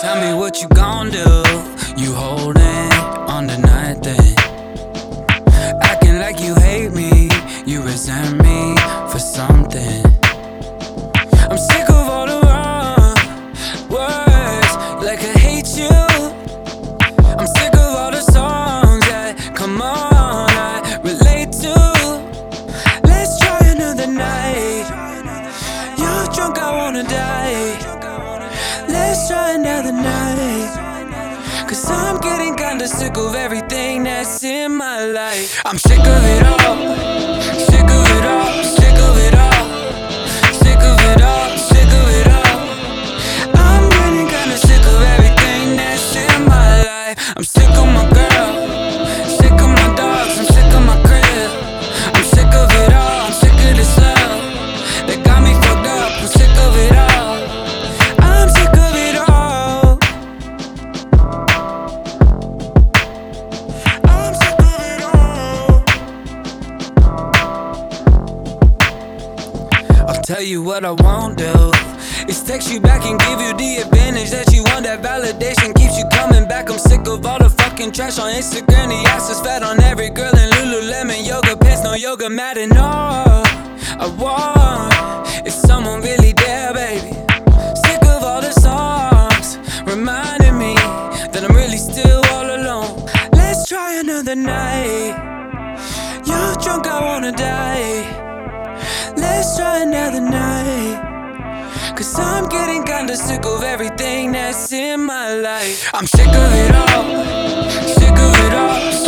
Tell me what you gon' do. You holding on to nothing, acting like you hate me, you resent me for something. I'm sick of all the wrong words, like I hate you. I'm sick of all the songs that, come on, I relate to. Let's try another night. You're drunk, I wanna die. Let's try another night, 'cause I'm getting kinda sick of everything that's in my life. I'm sick of it all, sick of it all, sick of it all, sick of it all, sick of it all. I'm getting kinda sick of everything that's in my life. I'm sick of my girl, sick of my dogs, I'm sick of my crib. I'm sick of it all, I'm sick of this love that got me fucked up. I'm sick of it all, I'm sick of it all. I'm sick of it all. I'll tell you what I won't do, is text you back and give you the advantage that you want. That validation keeps you coming back. I'm sick of all the fucking trash on Instagram. The ass is fat on every girl in Lululemon yoga pants, no yoga mat. And all I want is someone really there, baby. Sick of all the songs reminding me that I'm really still all alone. Let's try another night. You're drunk, I wanna die. Let's try another night, 'cause I'm getting kinda sick of everything that's in my life. I'm sick of it all, sick of it all,